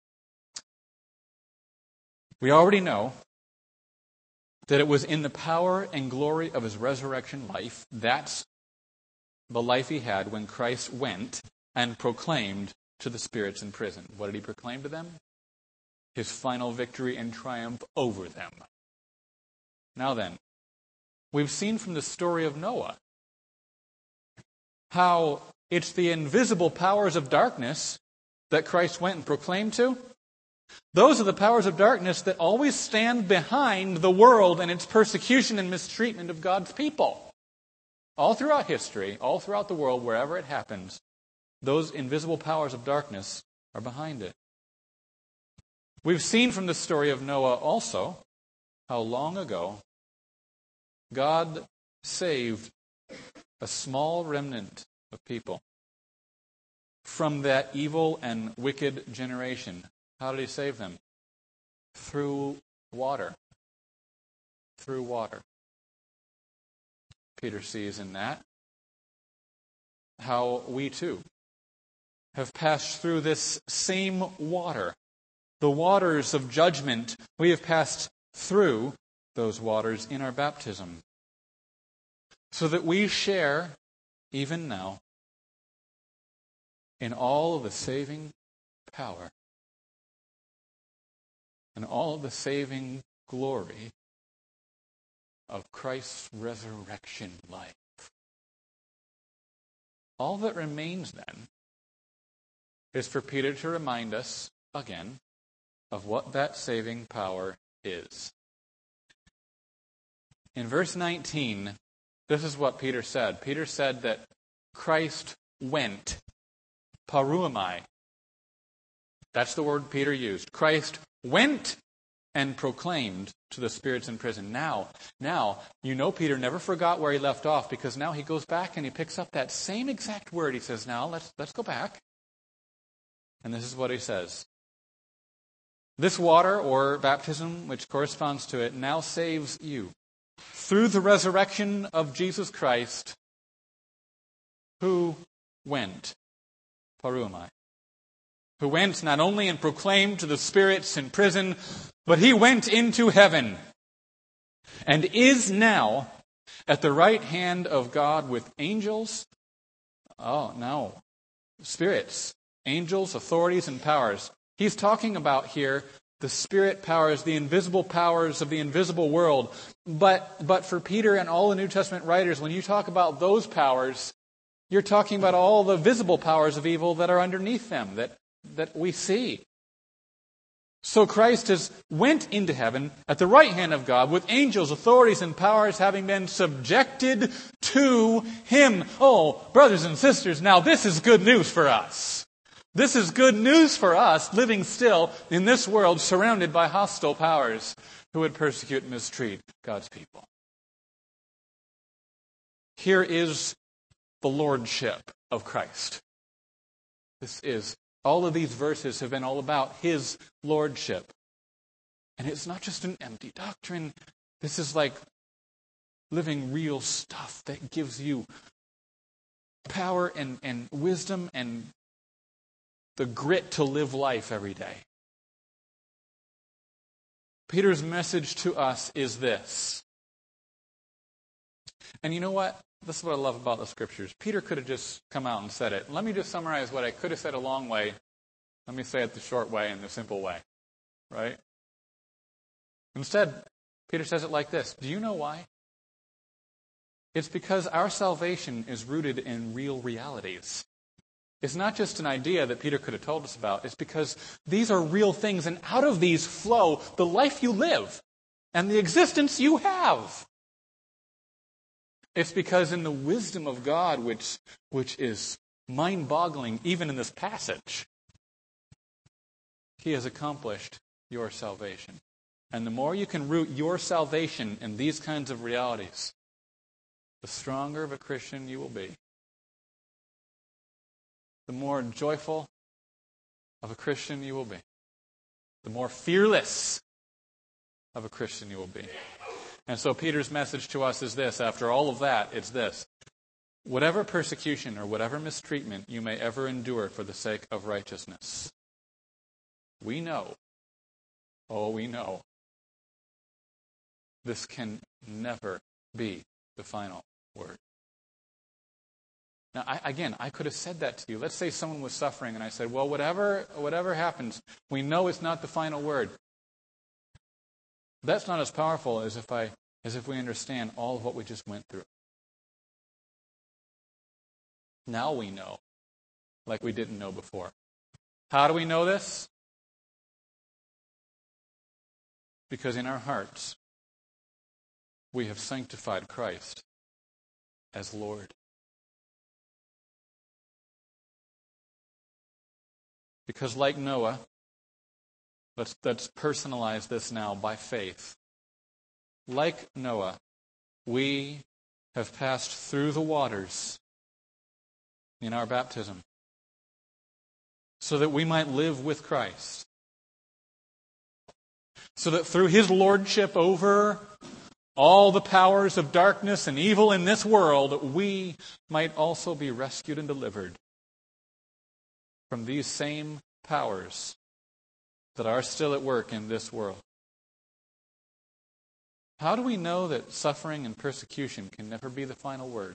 we already know that it was in the power and glory of His resurrection life. That's the life He had when Christ went and proclaimed to the spirits in prison. What did He proclaim to them? His final victory and triumph over them. Now then, we've seen from the story of Noah how it's the invisible powers of darkness that Christ went and proclaimed to. Those are the powers of darkness that always stand behind the world and its persecution and mistreatment of God's people. All throughout history, all throughout the world, wherever it happens, those invisible powers of darkness are behind it. We've seen from the story of Noah also how long ago God saved a small remnant of people from that evil and wicked generation. How did He save them? Through water. Through water. Peter sees in that how we too have passed through this same water. The waters of judgment, we have passed through those waters in our baptism. So that we share, even now, in all of the saving power and all of the saving glory of Christ's resurrection life. All that remains then is for Peter to remind us again of what that saving power is. In verse nineteen, this is what Peter said. Peter said that Christ went. Paruamai. That's the word Peter used. Christ went and proclaimed to the spirits in prison. Now, now, you know Peter never forgot where he left off, because now he goes back and he picks up that same exact word. He says, now, let's, let's go back. And this is what he says. This water, or baptism, which corresponds to it, now saves you. Through the resurrection of Jesus Christ, who went, paruomai, who went not only and proclaimed to the spirits in prison, but he went into heaven and is now at the right hand of God with angels. Oh, no. Spirits, angels, authorities, and powers. He's talking about here the spirit powers, the invisible powers of the invisible world. But, but for Peter and all the New Testament writers, when you talk about those powers, you're talking about all the visible powers of evil that are underneath them, that, that we see. So Christ has went into heaven at the right hand of God with angels, authorities, and powers having been subjected to him. Oh, brothers and sisters, now this is good news for us. This is good news for us living still in this world surrounded by hostile powers who would persecute and mistreat God's people. Here is the lordship of Christ. This is, all of these verses have been all about his lordship. And it's not just an empty doctrine. This is like living real stuff that gives you power and, and wisdom and the grit to live life every day. Peter's message to us is this. And you know what? This is what I love about the Scriptures. Peter could have just come out and said it. Let me just summarize what I could have said a long way. Let me say it the short way and the simple way. Right? Instead, Peter says it like this. Do you know why? It's because our salvation is rooted in real realities. It's not just an idea that Peter could have told us about. It's because these are real things, and out of these flow the life you live and the existence you have. It's because in the wisdom of God, which, which is mind-boggling even in this passage, he has accomplished your salvation. And the more you can root your salvation in these kinds of realities, the stronger of a Christian you will be. The more joyful of a Christian you will be. The more fearless of a Christian you will be. And so Peter's message to us is this. After all of that, it's this. Whatever persecution or whatever mistreatment you may ever endure for the sake of righteousness, we know, oh, we know, this can never be the final word. Now, I, again, I could have said that to you. Let's say someone was suffering and I said, well, whatever, whatever happens, we know it's not the final word. That's not as powerful as if I, as if we understand all of what we just went through. Now we know, like we didn't know before. How do we know this? Because in our hearts, we have sanctified Christ as Lord. Because like Noah, let's, let's personalize this now by faith. Like Noah, we have passed through the waters in our baptism so that we might live with Christ. So that through his lordship over all the powers of darkness and evil in this world, we might also be rescued and delivered from these same powers that are still at work in this world. How do we know that suffering and persecution can never be the final word?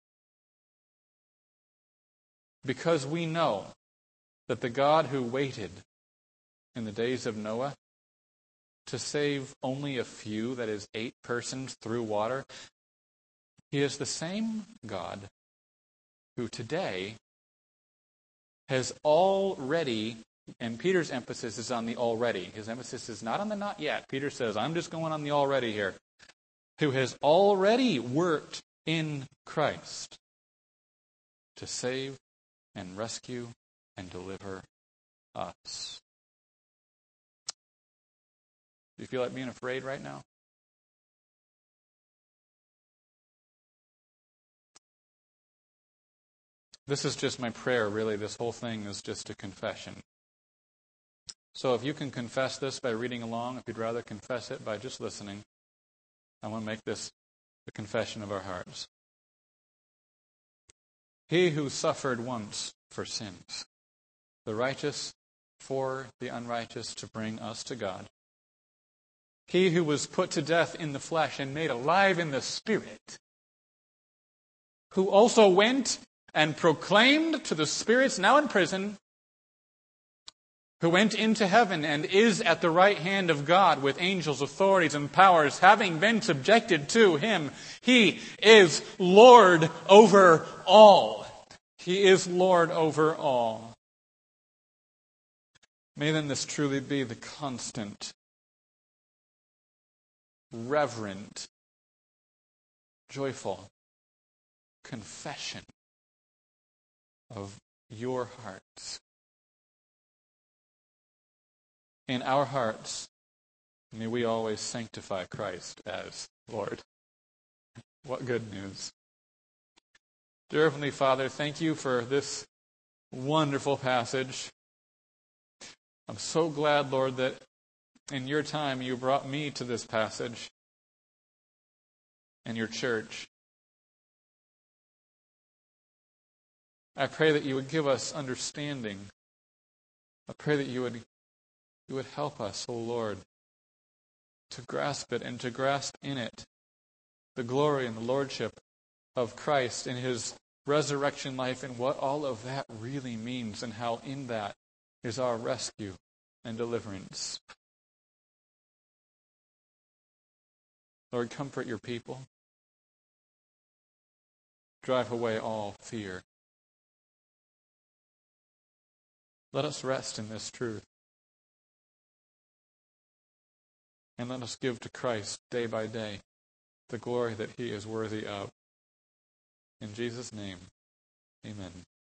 Because we know that the God who waited in the days of Noah to save only a few, that is, eight persons through water, he is the same God who today has already, and Peter's emphasis is on the already. His emphasis is not on the not yet. Peter says, I'm just going on the already here. Who has already worked in Christ to save and rescue and deliver us. Do you feel like being afraid right now? This is just my prayer, really. This whole thing is just a confession. So if you can confess this by reading along, if you'd rather confess it by just listening, I want to make this the confession of our hearts. He who suffered once for sins, the righteous for the unrighteous, to bring us to God. He who was put to death in the flesh and made alive in the Spirit, who also went and proclaimed to the spirits now in prison, who went into heaven and is at the right hand of God with angels, authorities, and powers, having been subjected to him. He is Lord over all. He is Lord over all. May then this truly be the constant, reverent, joyful confession of your hearts. In our hearts, may we always sanctify Christ as Lord. What good news. Dear Heavenly Father, thank you for this wonderful passage. I'm so glad, Lord, that in your time you brought me to this passage and your church. I pray that you would give us understanding. I pray that you would You would help us, O Lord, to grasp it and to grasp in it the glory and the lordship of Christ in his resurrection life and what all of that really means and how in that is our rescue and deliverance. Lord, comfort your people. Drive away all fear. Let us rest in this truth. And let us give to Christ day by day the glory that he is worthy of. In Jesus' name, amen.